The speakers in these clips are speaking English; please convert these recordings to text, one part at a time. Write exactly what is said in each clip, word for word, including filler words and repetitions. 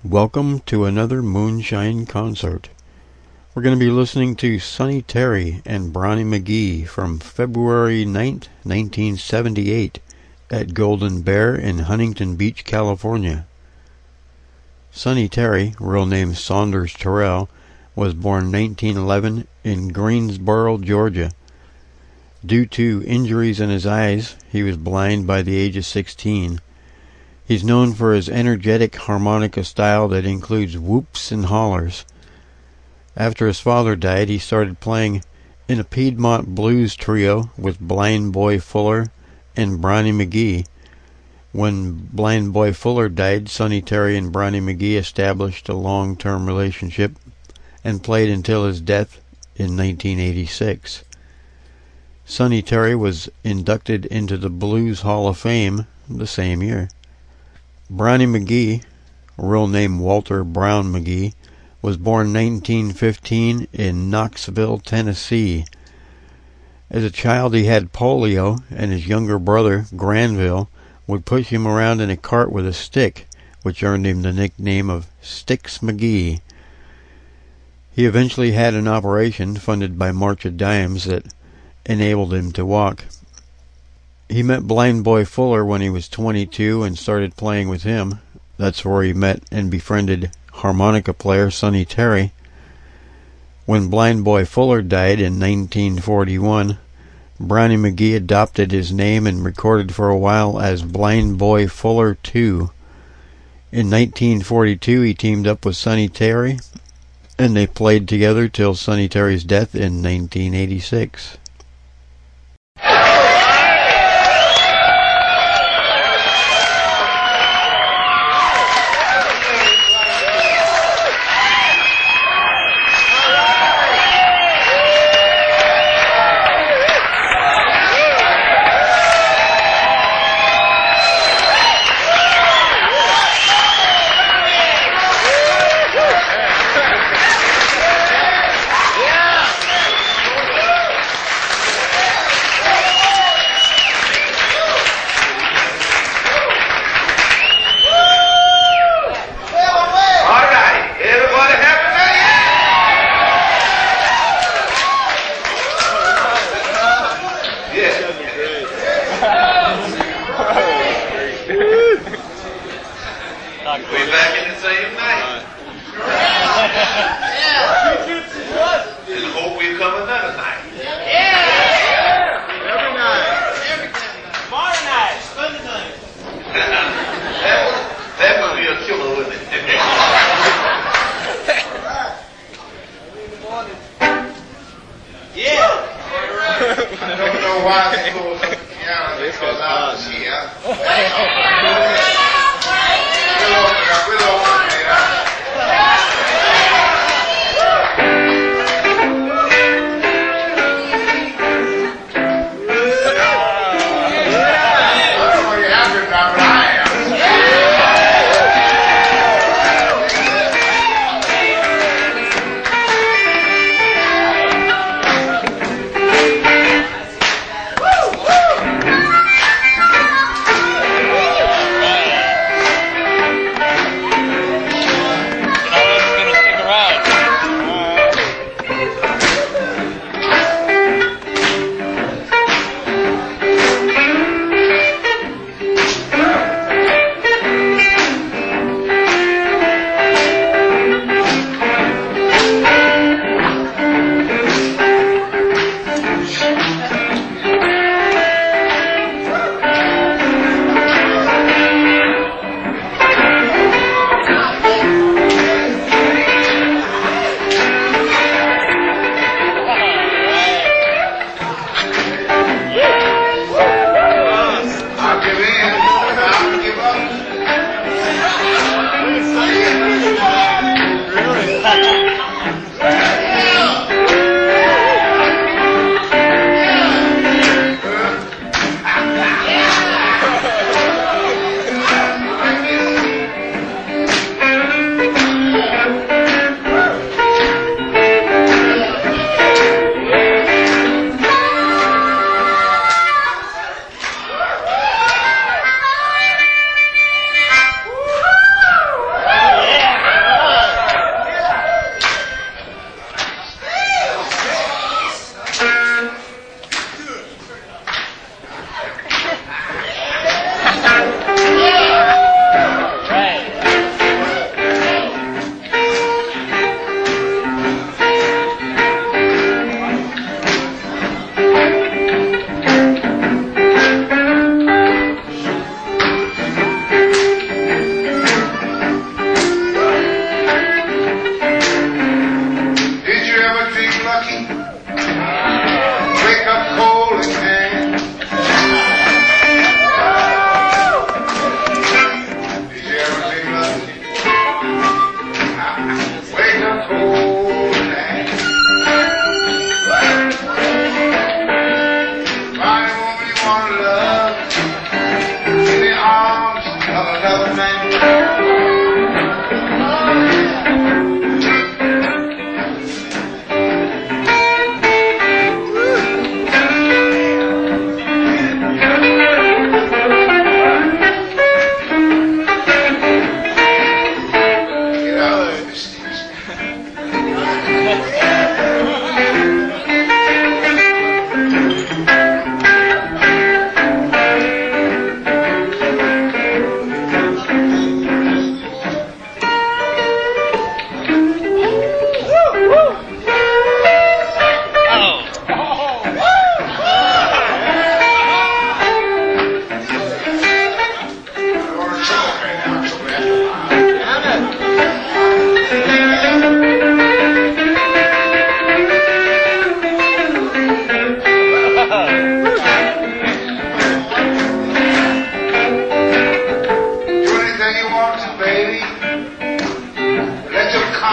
Welcome to another Moonshine concert. We're going to be listening to Sonny Terry and Brownie McGhee from February ninth, nineteen seventy-eight at Golden Bear in Huntington Beach, California. Sonny Terry, real name Saunders Terrell, was born nineteen eleven in Greensboro, Georgia. Due to injuries in his eyes, he was blind by the age of sixteen. He's known for his energetic harmonica style that includes whoops and hollers. After his father died, he started playing in a Piedmont blues trio with Blind Boy Fuller and Brownie McGhee. When Blind Boy Fuller died, Sonny Terry and Brownie McGhee established a long-term relationship and played until his death in nineteen eighty-six. Sonny Terry was inducted into the Blues Hall of Fame the same year. Brownie McGhee, real name Walter Brown McGhee, was born nineteen fifteen in Knoxville, Tennessee. As a child, he had polio, and his younger brother, Granville, would push him around in a cart with a stick, which earned him the nickname of Sticks McGhee. He eventually had an operation funded by March of Dimes that enabled him to walk. He met Blind Boy Fuller when he was twenty-two and started playing with him. That's where he met and befriended harmonica player Sonny Terry. When Blind Boy Fuller died in nineteen forty-one, Brownie McGhee adopted his name and recorded for a while as Blind Boy Fuller two. In nineteen forty-two, he teamed up with Sonny Terry, and they played together till Sonny Terry's death in nineteen eighty-six.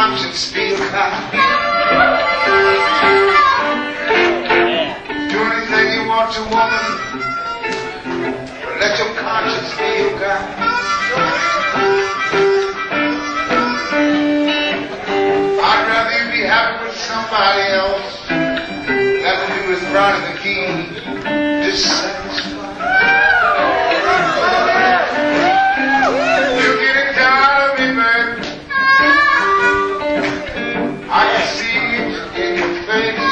conscience feel kind. Do anything you want to, woman, but let your conscience feel kind. I'd rather you be happy with somebody else than to be with Brownie McGee, dissatisfied. You're getting tired of me, baby. I can see it in your face.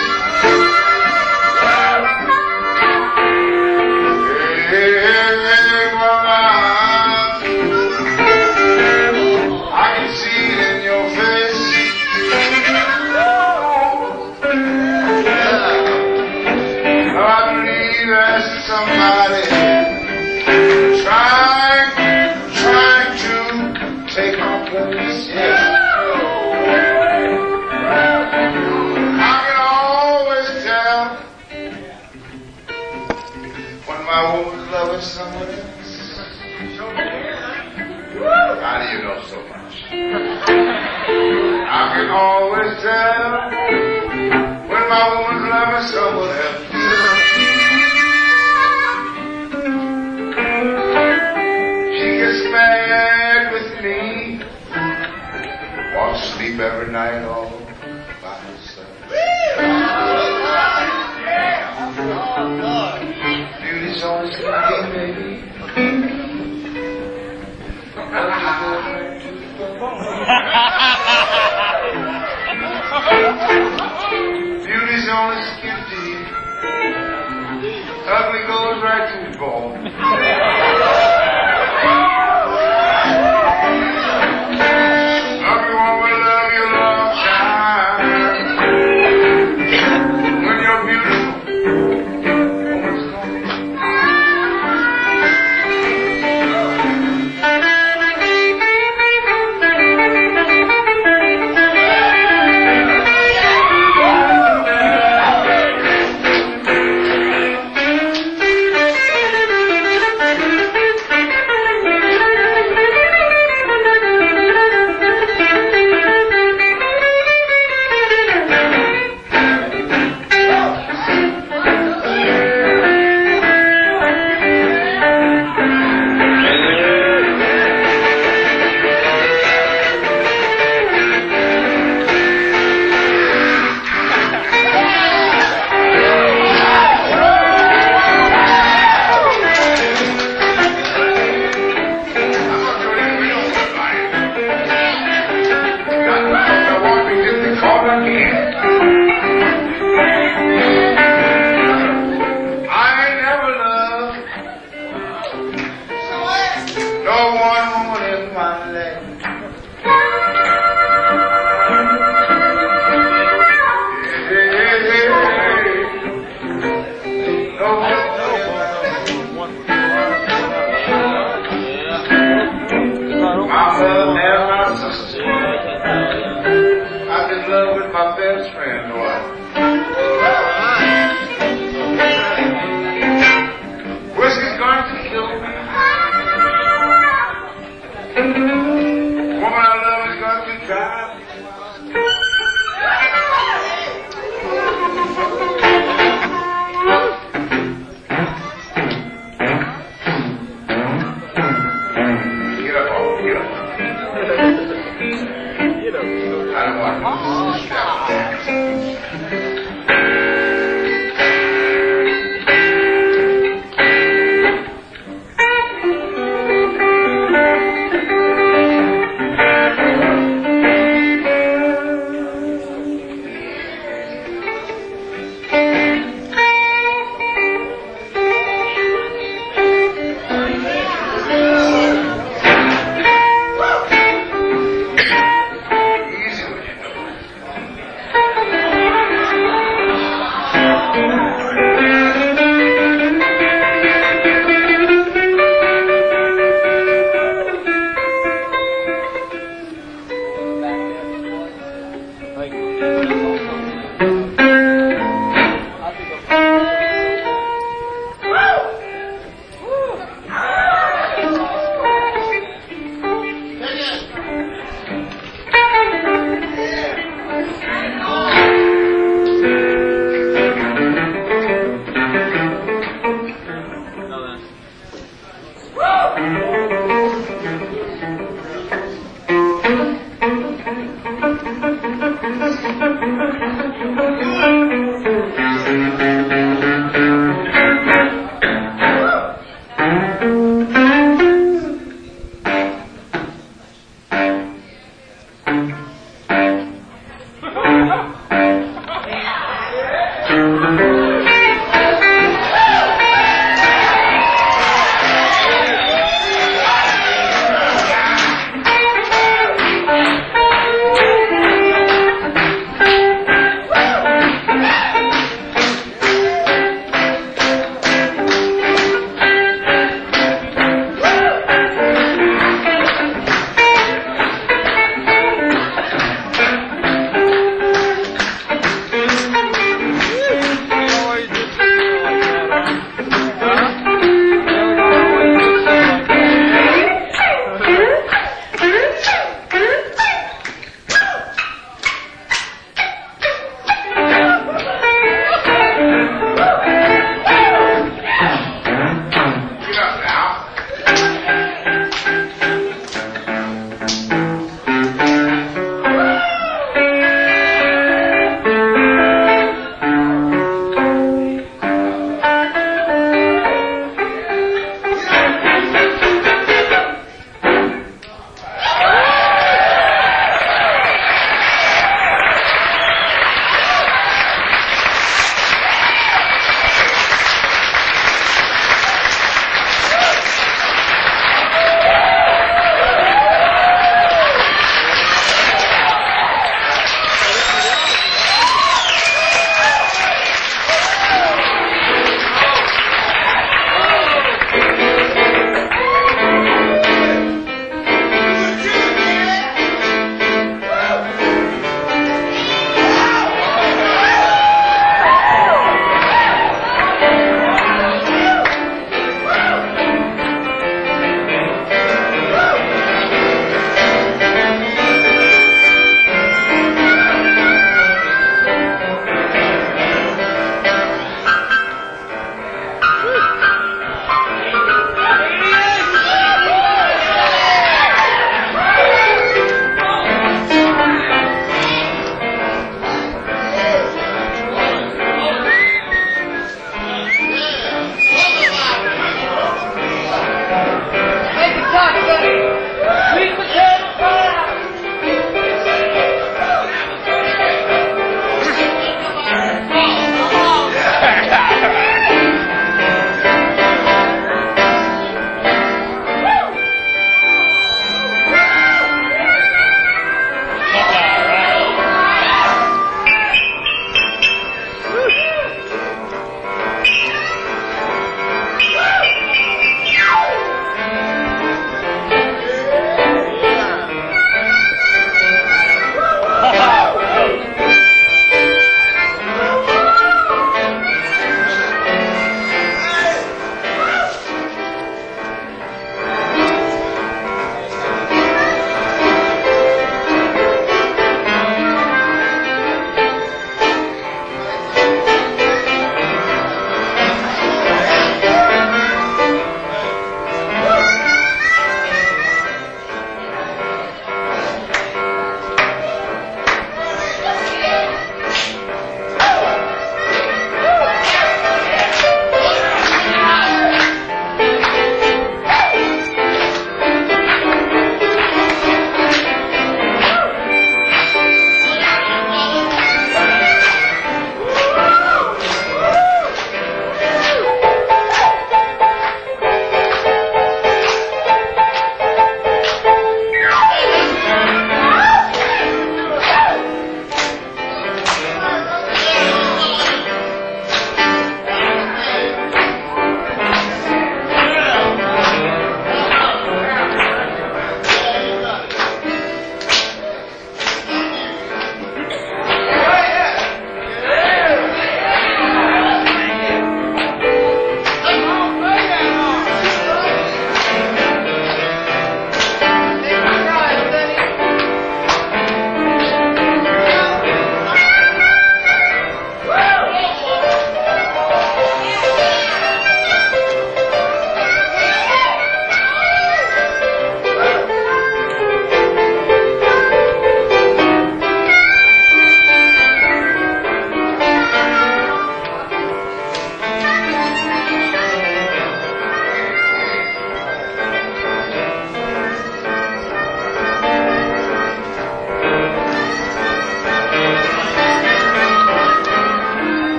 Hey, hey, woman, I can see it in your face. I believe there's somebody trying, trying to take my place. Yeah. I can always tell when my woman's loving someone else. How do you know so much? I can always tell when my woman's loving someone else. She gets mad with me, wants to sleep every night all by herself. Beauty's always looking, baby. Beauty's only skin deep. Ugly goes right to the bone. Everyone will love you a long time. When you're beautiful, woman's gone.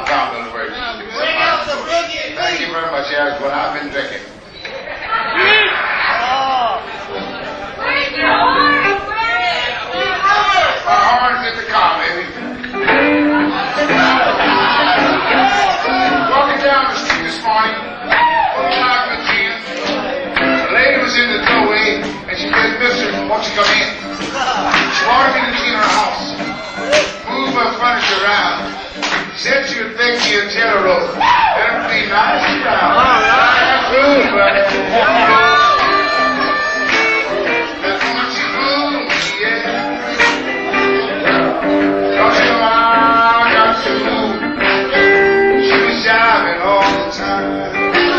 calm little bird. Bring out the boogie. Thank you very much, Eric. What I've been drinking. My horn's in the car, baby. Walking down the street this morning, pulling out the jeans. The lady was in the doorway, and she said, "Mister, won't you come in?" She wanted me to clean her house, move her furniture around. Said she would bake me a jello roll. That'd be nice and round. That's good, buddy. That's what you do, yeah. Don't you know I got to move? She was jiving all the time.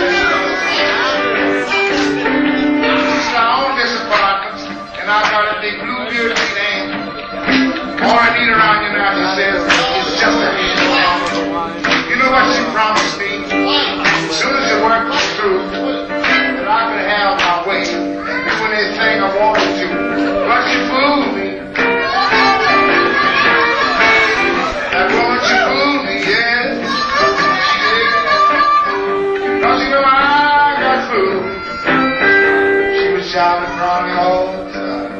She's my own disappointment, and I got a big blue beard name. All I need around you now, she says, is just a hand. You know what she promised me? As soon as the work was through, that I could have my way and do anything I wanted to. But she fooled me. That woman, she fooled me, yeah. Don't you know I got fooled? She was shouting from me all the time.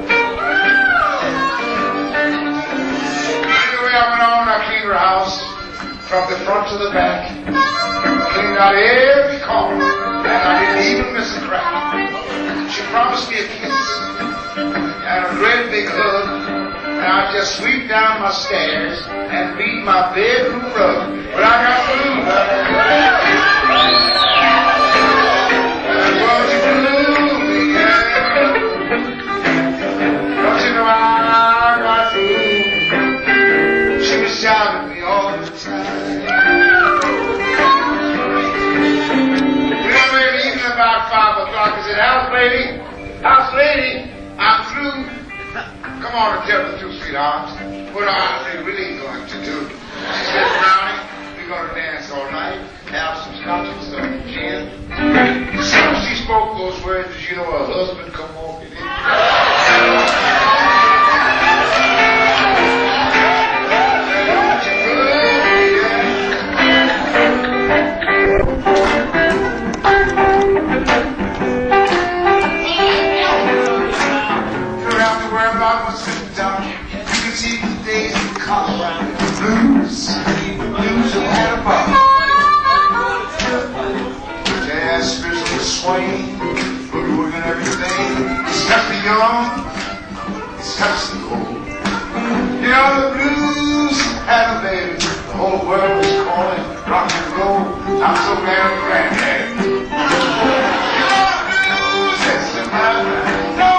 Anyway, I went on, I cleaned her house. From the front to the back, cleaned out every corner, and I didn't even miss a crack. She promised me a kiss and a great big hug, and I'd just sweep down my stairs and beat my bedroom rug. But I got blue, and won't you blue me, yeah? Don't you know I got blue? She was shouting me all the time. About five o'clock, I said, "House lady, house lady, I'm through." Come on and tell the truth, sweetheart. What are they really going to do? She said, "Brownie, we're going to dance all night, have some scotch and some gin." So she spoke those words, as you know, her husband come walking in. Blues, blues and had a bar. Jazz, spiritual swing, boogie woogie and everything. It's touch the young, it's touch the old. You know the blues had a baby. The whole world was calling rock and roll. I'm so glad I'm granddad. You know the blues, it's the night. No,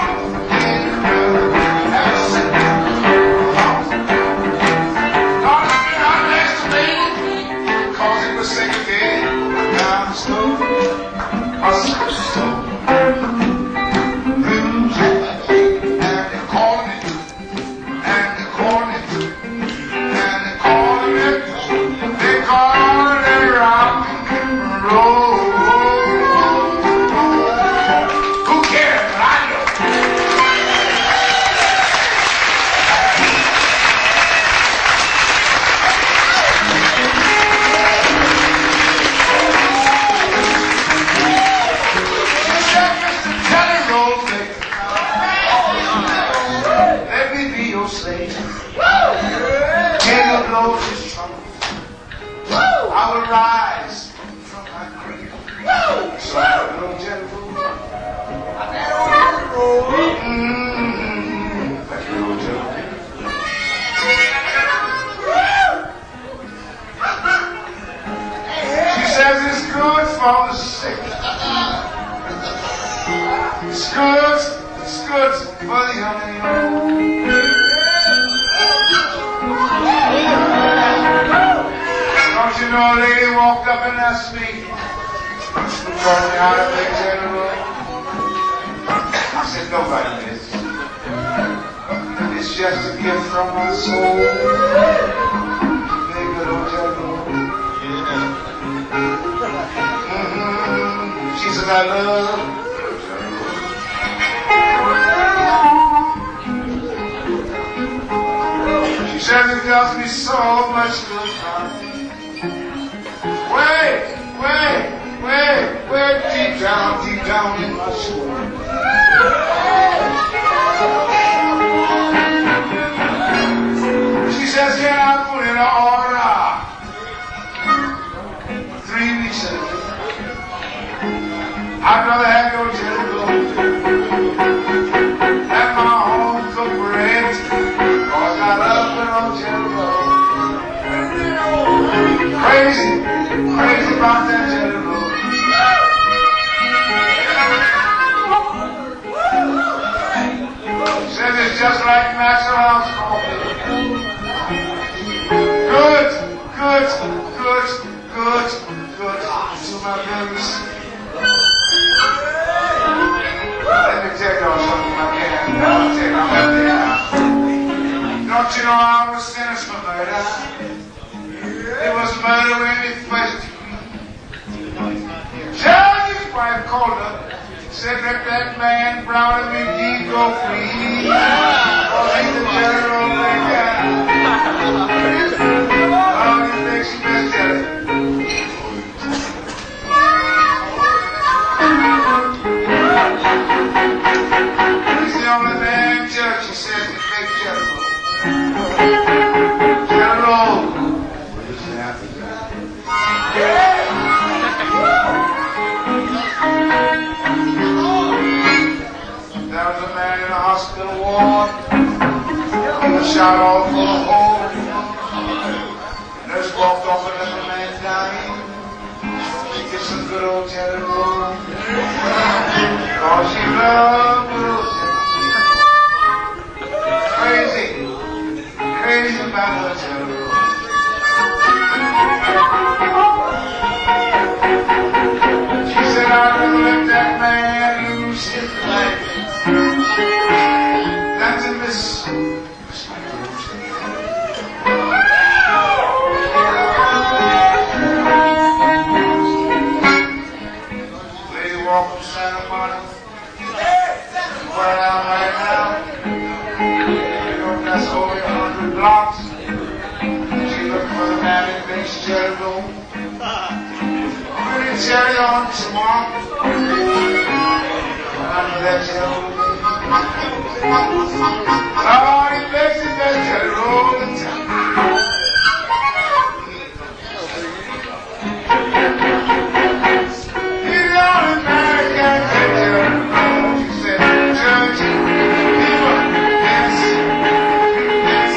She says it does me so much good. said deep down, deep down in my soul. She says, can I put in an order? Three weeks ago. I'd rather have your telephone than my home cooked bread, cause I love your telephone. Crazy, crazy about that telephone. Says it's just like Maxwell's coffee. Good, good, good, good, good to my babies. Let me tell y'all something about that. Let me tell y'all about that. Don't you know I was sentenced for murder? It was murder when it first. Judge's wife called her, said that that man, Brownie McGee, go free. Oh, he's the general guy. Oh, he thinks he best at it. He's the only man judge, he says, to make general. General. There was a man in a hospital ward. He was shot all full of holes. Nurse walked off and left the man dying. She gets some good old jelly roll. Cause she loved good old jelly. Crazy. Crazy about her jelly roll. She said, I'd rather let that man lose his life than to miss. Lady walk from Santa Monica, where I am right now. You know, that's over a hundred blocks. She looking for the man in Base Jelly Roll. Pretty cherry on tomorrow. Under that jelly roll. Oh, he makes it that jelly roll all the time. He's the only man that can't get jelly roll. She said, church, people, yes, yes,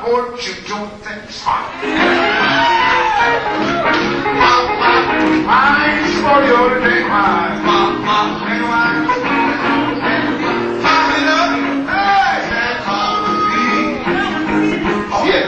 put you to things hot. Mine's for you to take mine. Anyway. Oh, yeah.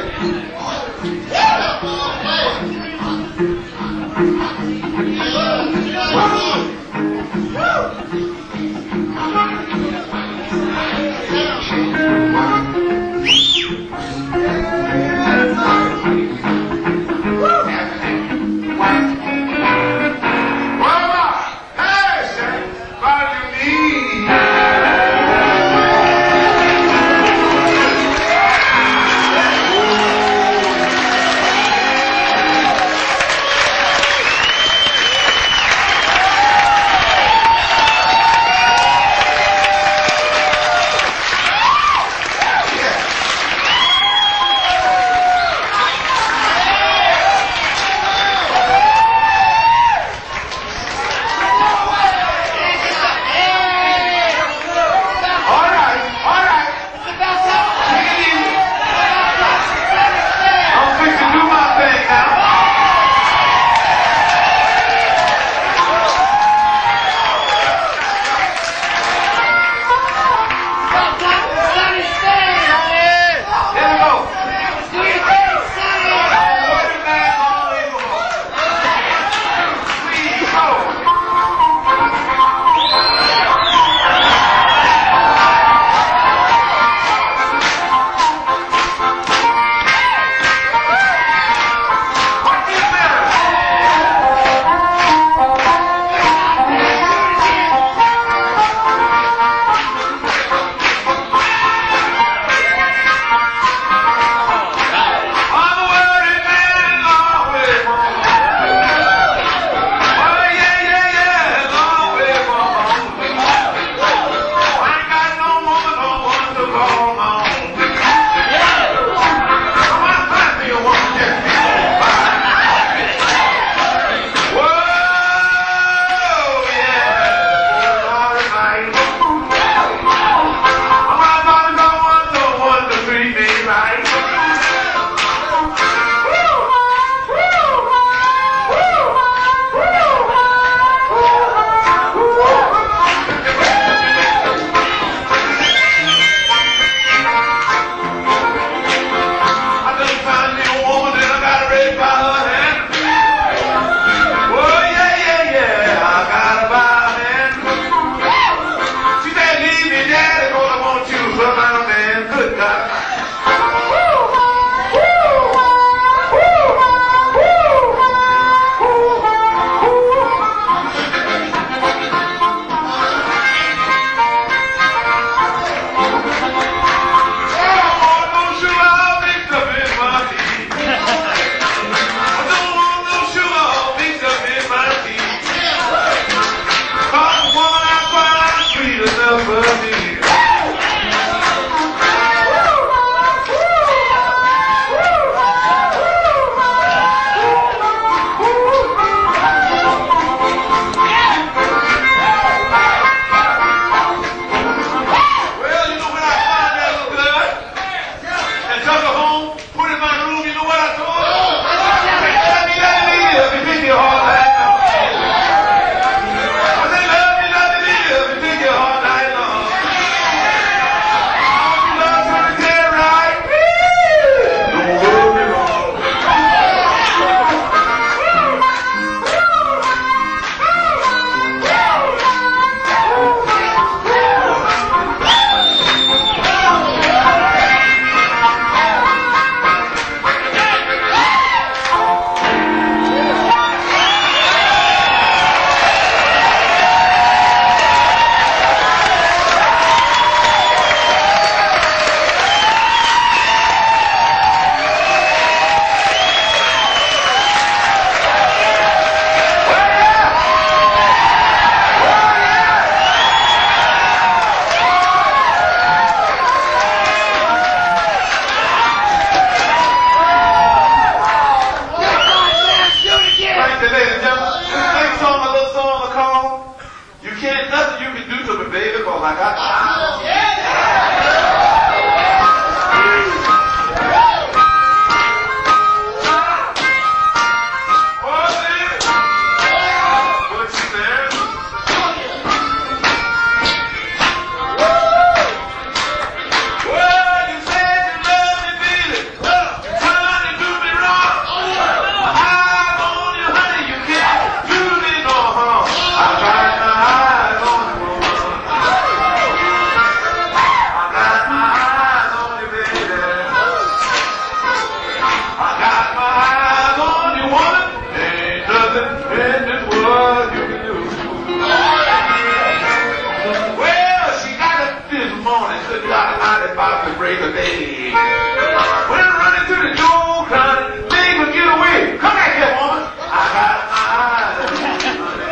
break of day. Went running to the door, crying, neighbor, get away. Come back here, woman. I got my eyes on you, honey.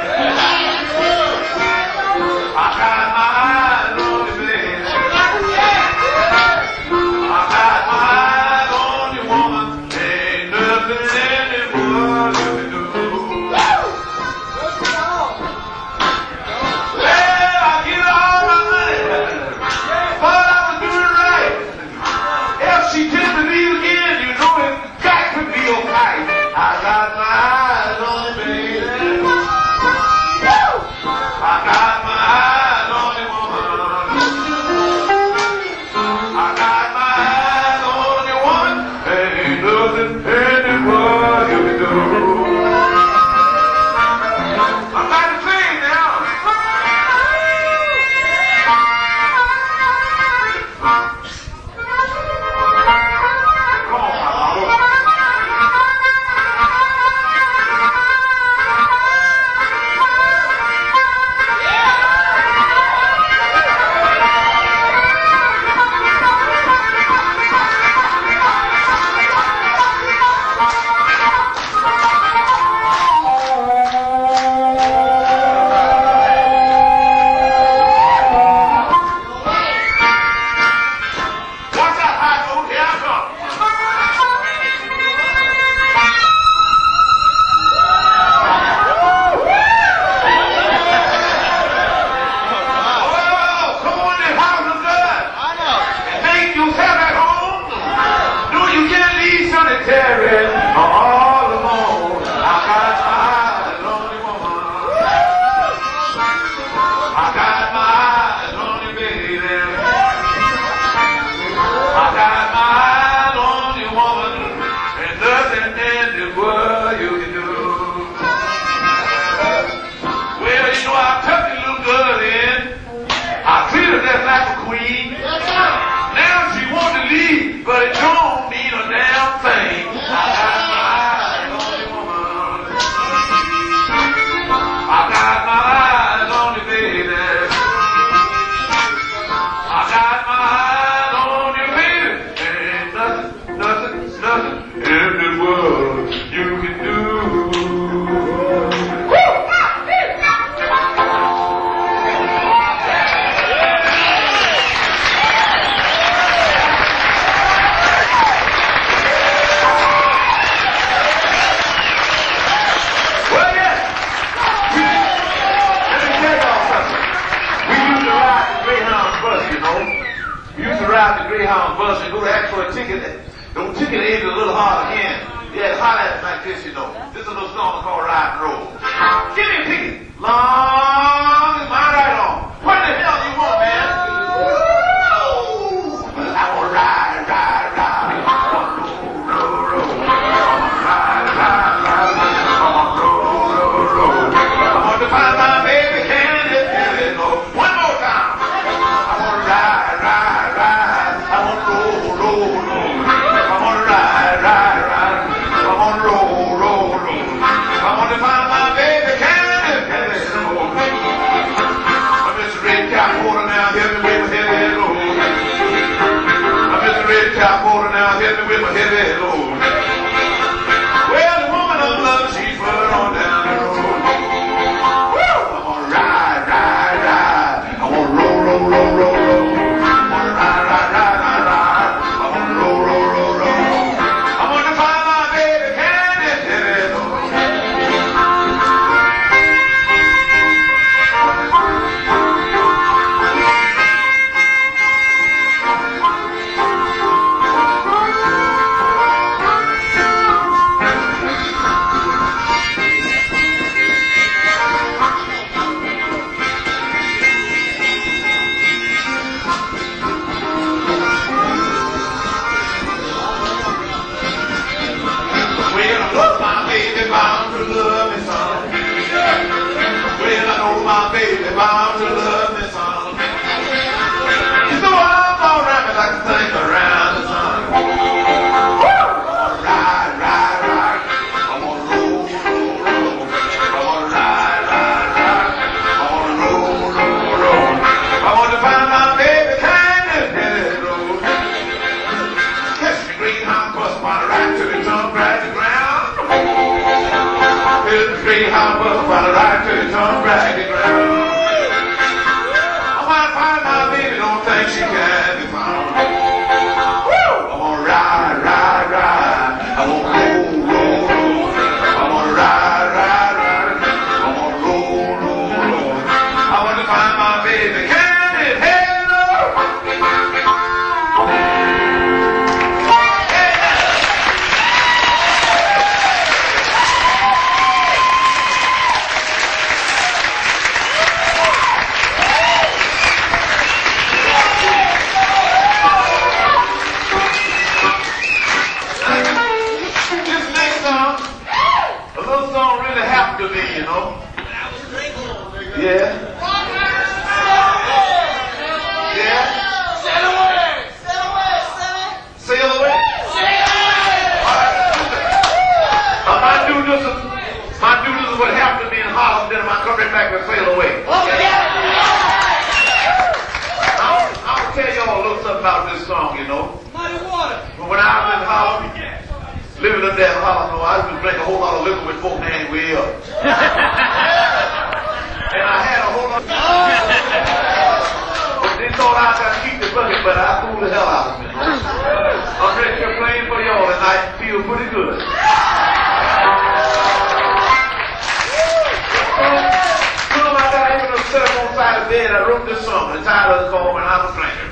I got my eyes on you, baby. I got my eyes on you, woman. Ain't nothing in the world you can do. Well, I get all my money. Thought I was doing right. If she tempts me again, you know it got to be alright. I got my eyes on you, baby. I got my eyes on you, woman. I got my eyes on you, woman. Ain't nothing in the world you can do. I'm about to sing now. Come on, Papa. Watch out, high school. Here I come. Oh, come on in the house of God. And make yourself at home. No, you can't leave Sonny Terry all alone. I got my eyes on you, woman. I got my eyes on you, baby. I got my eyes on you, woman. And nothing in the world you can do. Well, you know, I took the little girl in. I treated her like a queen. Now she want to leave, but it don't mean a damn thing. I got my eyes on you, woman. I got my eyes on you, baby. I got my eyes on you, baby. Ain't nothing, nothing, nothing in the world you can do. Well, yeah. Let me tell y'all something. We used to ride the Greyhound bus, you know. We used to ride the Greyhound bus and go to ask for a ticket. The ticket aimed a little hard again. Yeah, holler at it like this, you know. This is a little song called Ride and Roll. Give me a ticket. Long as my right on. What the hell do you want, man? I want to ride, ride, ride. I want to roll, roll, roll. I want to ride, ride, ride. I want to roll, roll, roll. I want to find my baby candy. One more time. I want to ride, ride, ride. I want to roll, roll, roll. I want to ride, ride, ride. I want to roll, roll, roll. I want to find my baby candy. I'm Mister Red Cap Porter now, hit me with my heavy load. I'm Mister Red Cap Porter now, hit me with my heavy load. Well, the woman of love, she's put on down the road. Woo! I'm gonna ride, ride, ride. I wanna roll, roll, roll, roll, roll. I wanna ride, ride, ride, ride, ride. I wanna roll, roll, roll, roll. I wanna find my baby candy, heavy load. raggedy ground. I want to find my baby, don't think she can be found. Woo! I want to ride, ride, ride. I want to roll, roll, roll. I want to ride, ride, ride. I want to roll, roll, roll. I want to find my baby, can it hello? To me, you know. Yeah. Yeah. Sail away! Sail away, Sammy! Sail away. Uh, my duties, my duties is what happened to me in Harlem. Then I come right back and sail away. I'll, I'll tell y'all a little something about this song, you know. Muddy water. When I was in Harlem, living up there in Harlem, I used to drink a whole lot of liquor with folk named way up. And I had a whole lot of... But they thought I got to keep the bucket, but I fooled the hell out of me. I'm ready to play for y'all tonight. Feel pretty good. You know, I got even a set up on the side of the bed. I wrote this song. The title is called When I Was Drinking.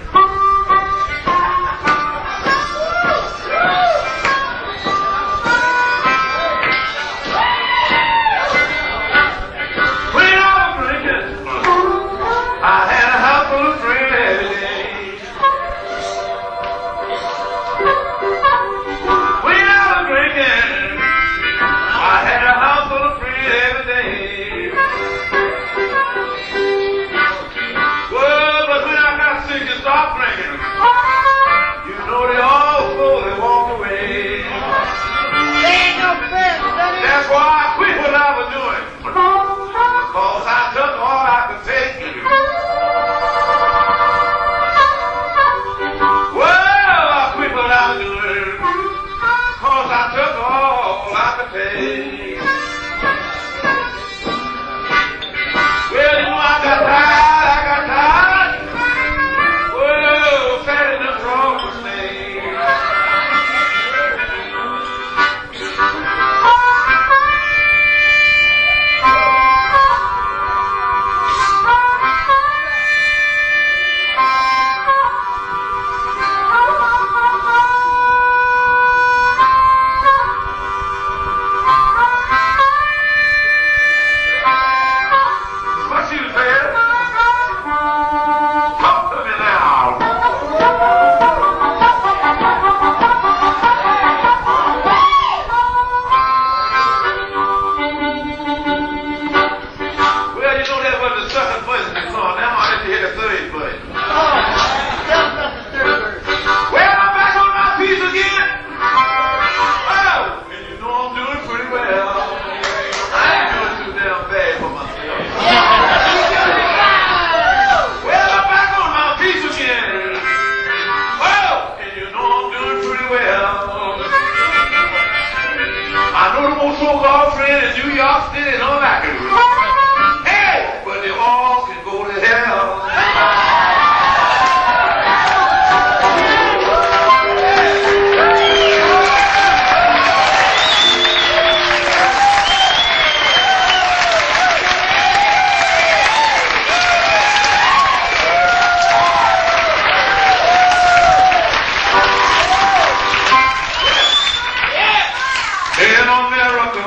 That's why I quit what I was doing. Because I took all I could take. Well, I quit what I was doing. Because I took all I could take. Well, you know, I got tired, I got tired. Well, sat in the wrong mistake. So-called friend in New York City and all that. Hey, but they all can go to hell. In America,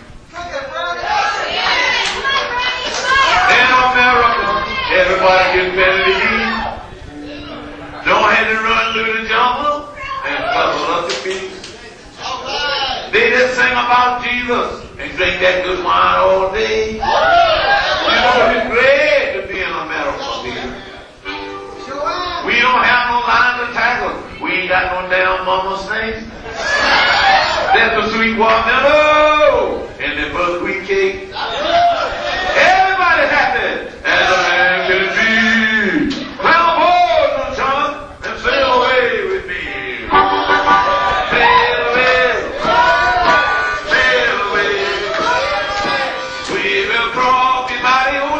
in America, everybody gets better to eat. Don't have to run through the jungle and puzzle up the peace. They just sing about Jesus and drink that good wine all day. You know, it's great to be in America, baby. We don't have no lines of tackle. We ain't got no damn mama snakes. That's the sweet watermelon and the buckwheat cake. Everybody happy as a man can be. Come aboard, little John, and sail away with me. Sail away, sail away. We will cross the mighty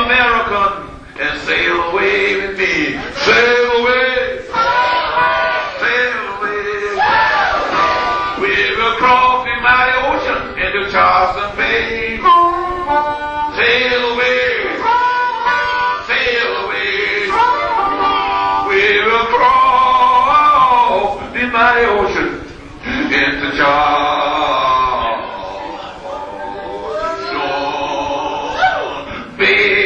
American and sail away with me. Sail away. Sail away. We will cross the mighty ocean into Charleston Bay. Sail away. Sail away. We will cross the mighty ocean into Charleston Bay.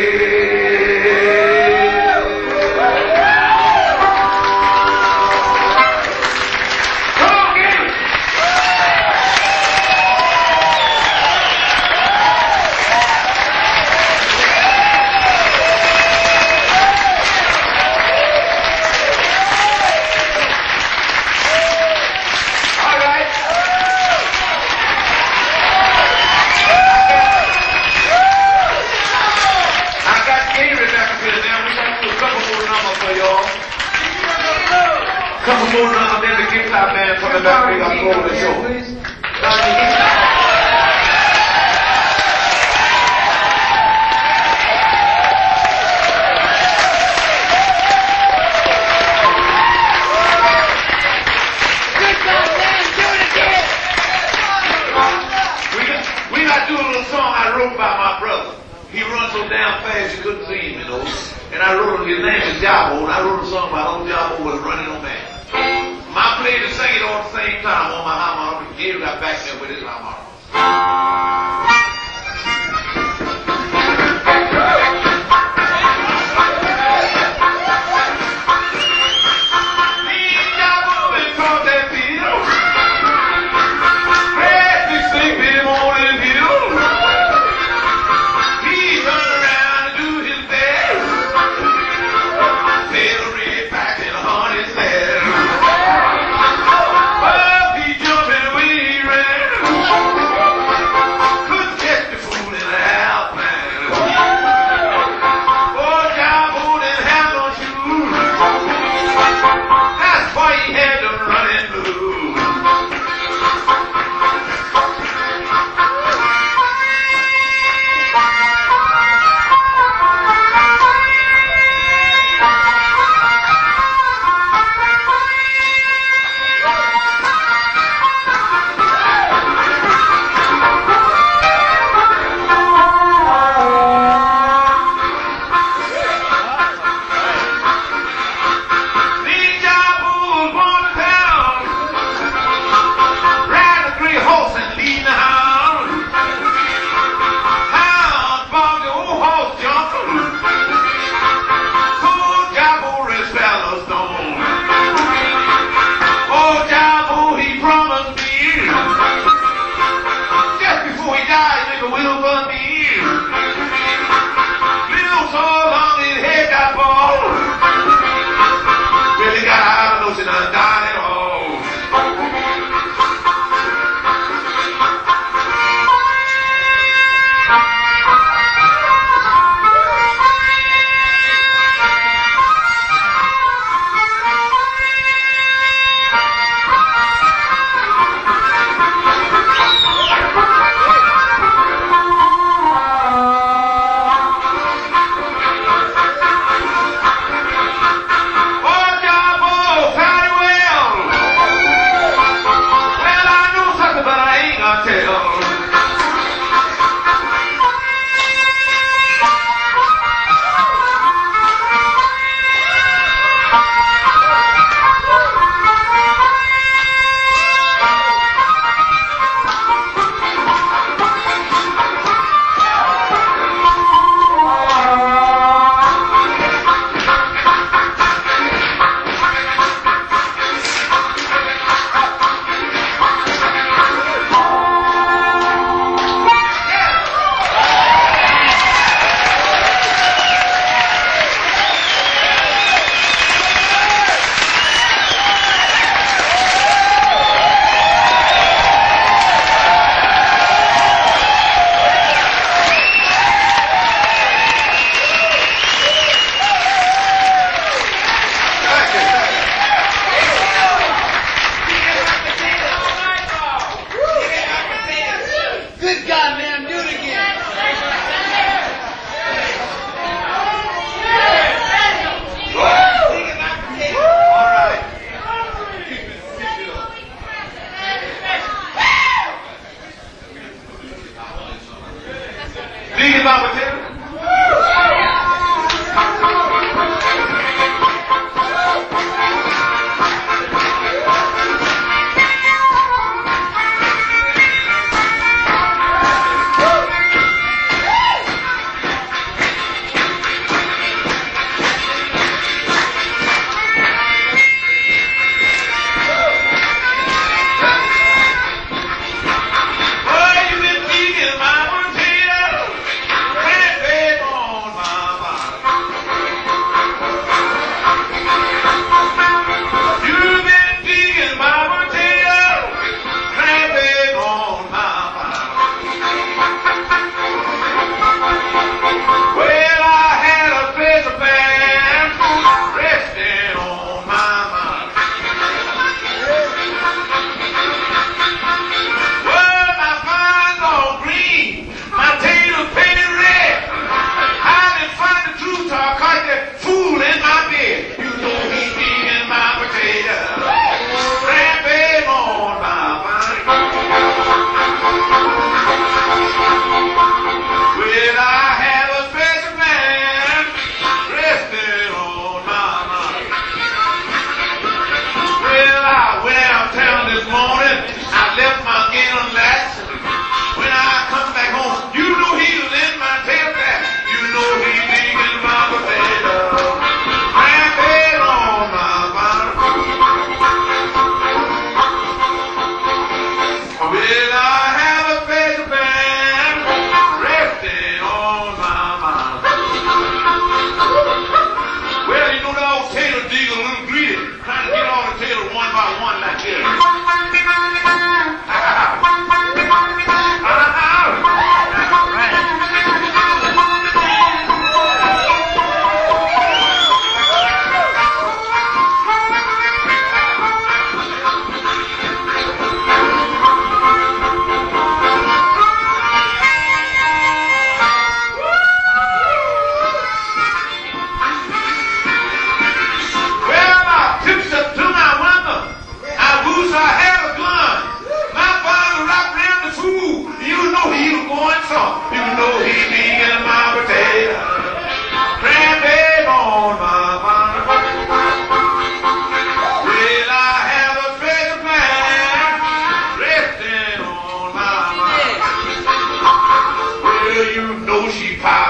Couple more numbers, then the guitar man coming back. We got to go over the show. We got to do a little song I wrote by my brother. He runs so damn fast you couldn't see him, you know. And I wrote him, his name is Jabo, and I wrote a song about old Jabo was running on man. I played and sang it all at the same time on my harmonica. Gabe got back there with his harmonica.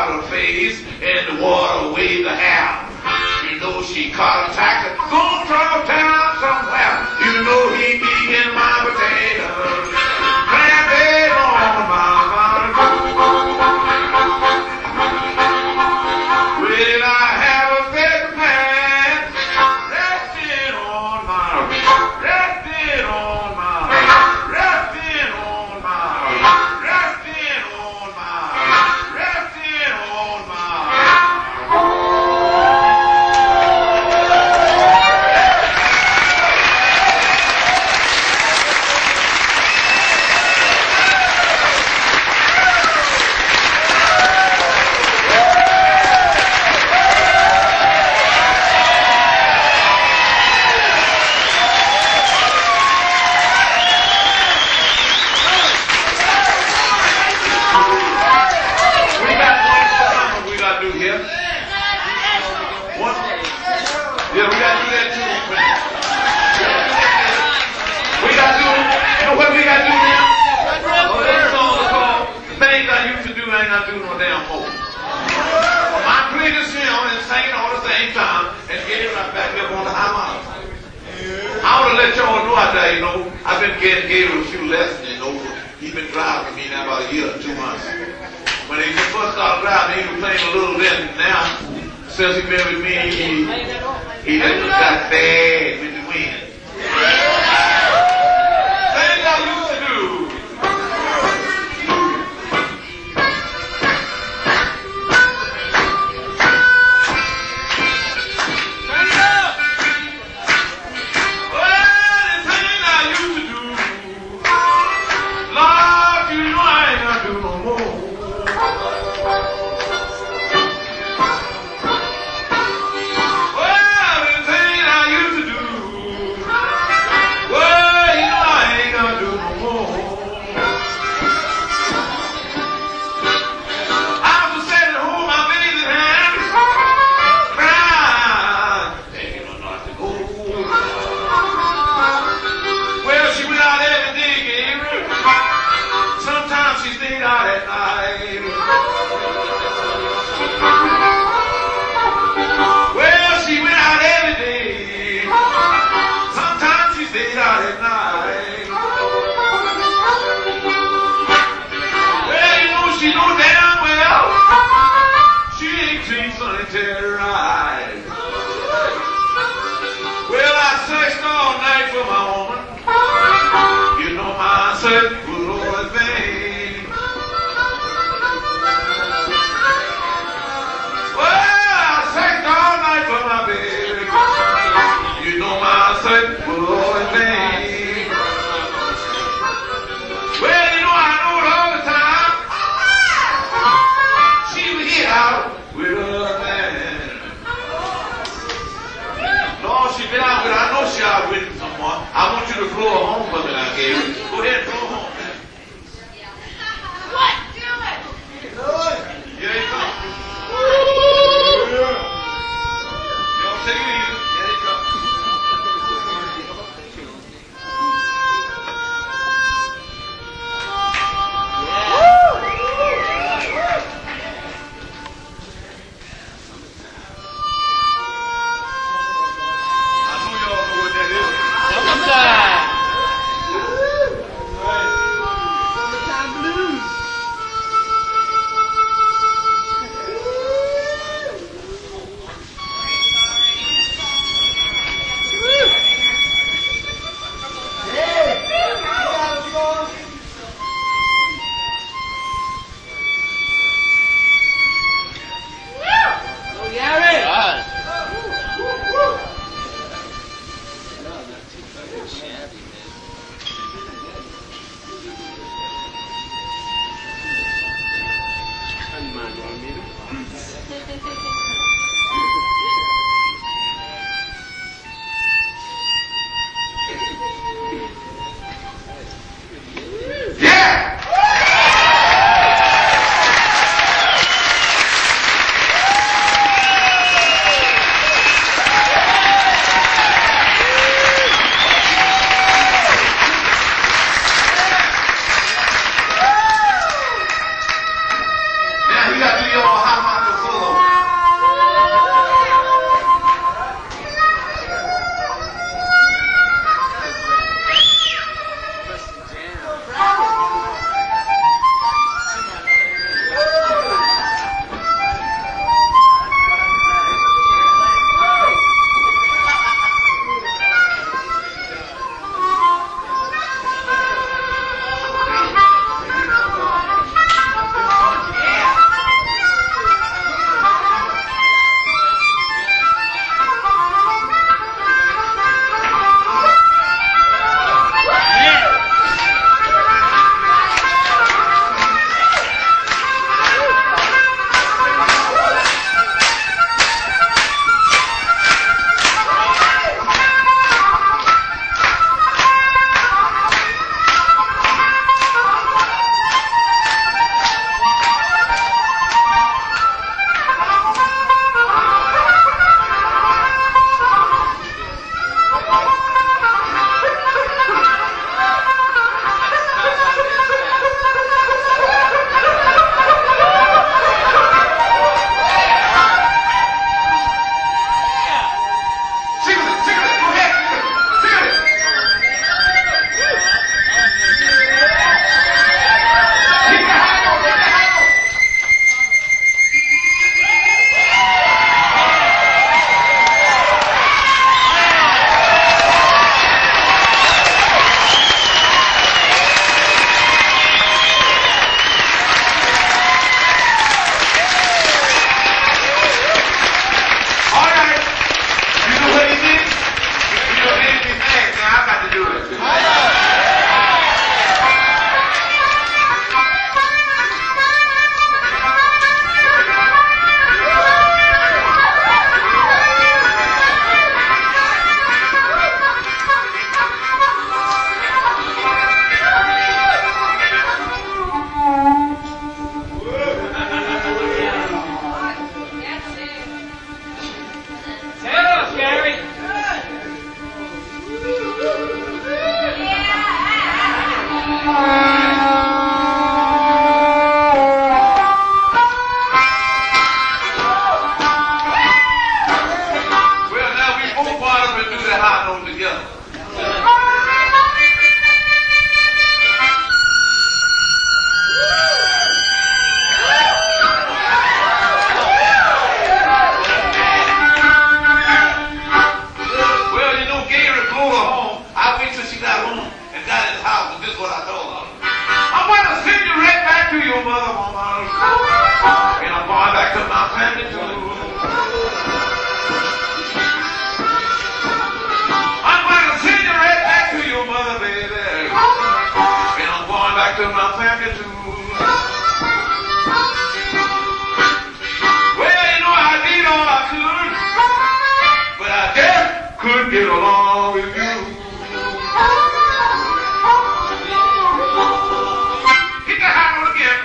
about her face and the water away the hair. You know she caught a taxi, going from town somewhere. You know he be in my potatoes. Cranberry on my mind. Will I have a better plan? Resting on my, resting on my, resting on my, resting on my, resting on my. You know, I've been getting Gabriel a few lessons, you know. He's been driving me now about a year or two months. When he first started driving, he was playing a little bit, and now, since he been with me, he, he just got bad with the wind. Things I used to do. family too. I'm going to send you right back to your mother, baby. And I'm going back to my family too. Well, you know, I did all I could, but I just couldn't get along with you. Get the hot one again.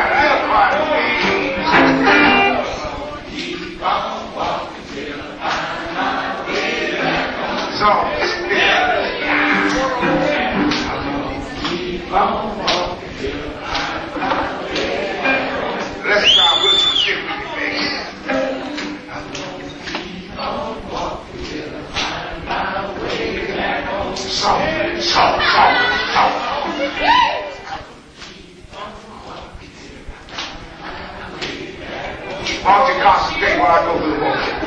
Walking till I Why don't you concentrate while I go through the bullshit?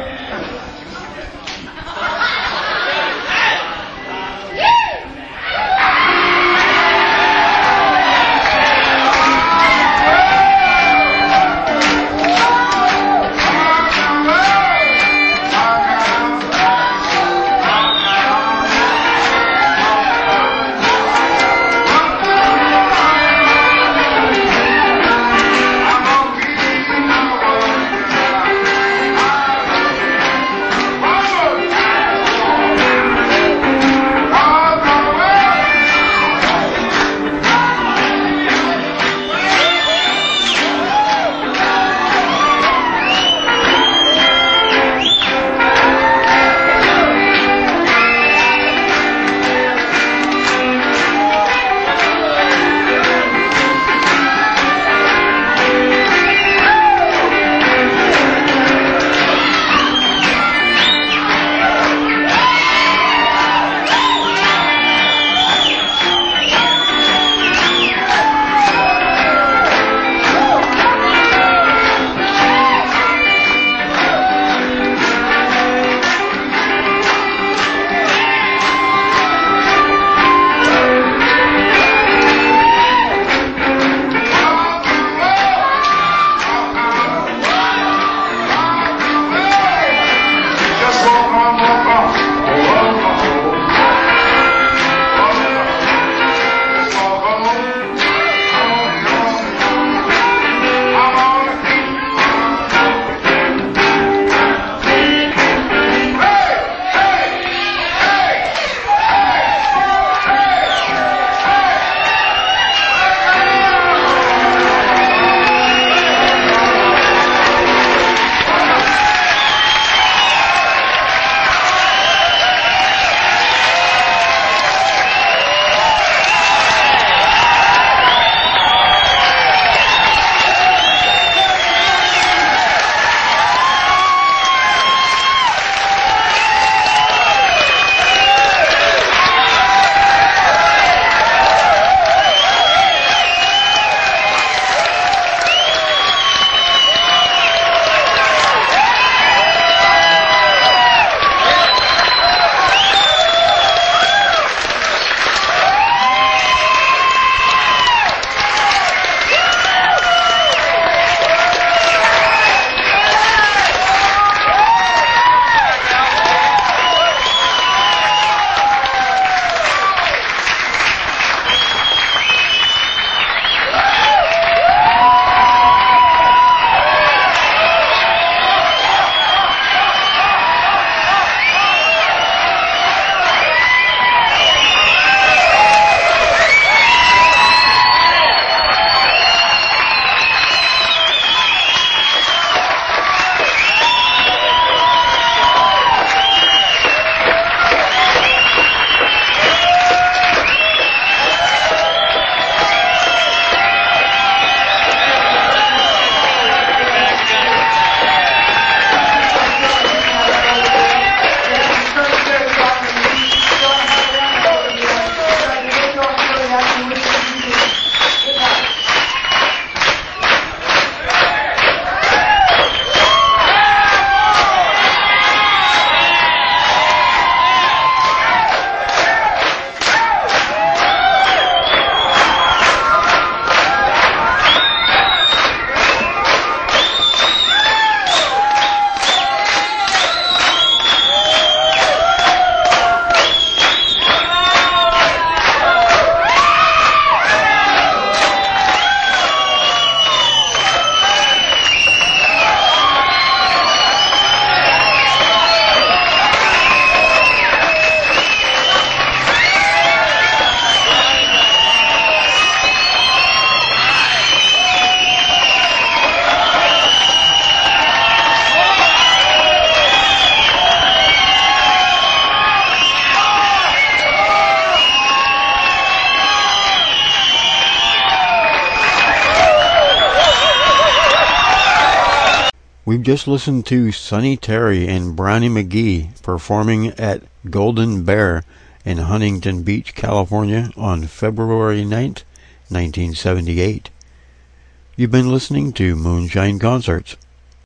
We've just listened to Sonny Terry and Brownie McGhee performing at Golden Bear in Huntington Beach, California on February ninth, nineteen seventy-eight. You've been listening to Moonshine Concerts.